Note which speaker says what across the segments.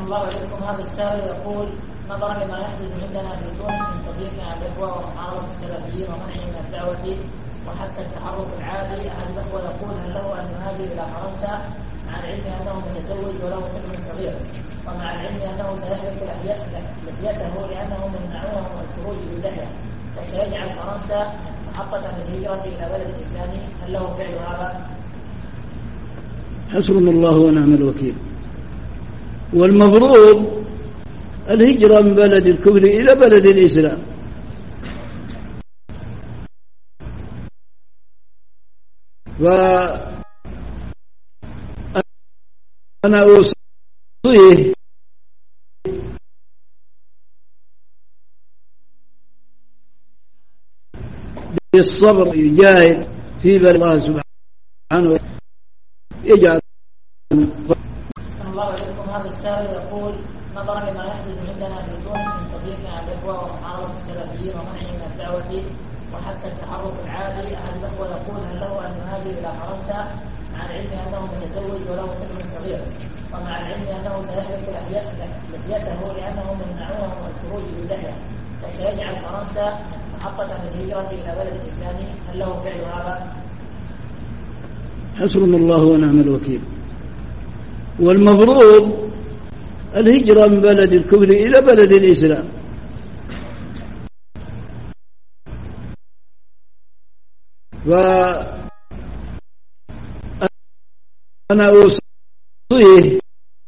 Speaker 1: الله عليكم. هذا السائل يقول: نظرا لما يحدث عندنا في تونس من تضييق على الإخوة ومحاربة السلفيين ومنعهم من الدعوة وحتى التحرك العادي، أحد الأخوة يقول: هل له أن يهاجر إلى فرنسا مع العلم أنه متزوج وله طفل صغير، ومع العلم أنه سيحرق لحيته لأنهم يمنعونه من الخروج باللحية، وسيجعل فرنسا محطة للهجرة إلى بلد إسلامي، هل له فعل هذا؟
Speaker 2: حسبنا الله ونعم الوكيل. والمفروض الهجرة من بلد الكفر إلى بلد الإسلام. فأنا أوصيه بالصبر، يجاهد في بلد الله سبحانه وتعالى يجعل.
Speaker 1: الله عليكم. هذا السائل يقول: نظرا لما يحدث عندنا في تونس من تضييق على الإخوة ومحاربة السلفيين ومنعهم من الدعوة وحتى التحرك العادي، أحد الأخوة يقول: هل له أن يهاجر إلى فرنسا مع العلم أنه متزوج وله طفل صغير، ومع العلم أنه سيحرق لحيته لأنهم يمنعونه من الخروج باللحية، وسيجعل فرنسا محطة للهجرة إلى بلد إسلامي، هل له فعل هذا؟
Speaker 2: حسبنا الله ونعم الوكيل. والمفروض الهجرة من بلد الكفر إلى بلد الإسلام. فأنا أوصيه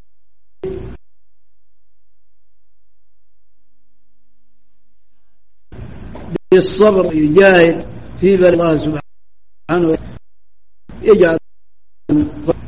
Speaker 2: بالصبر، يجاهد في بلد الله سبحانه وتعالى يجعل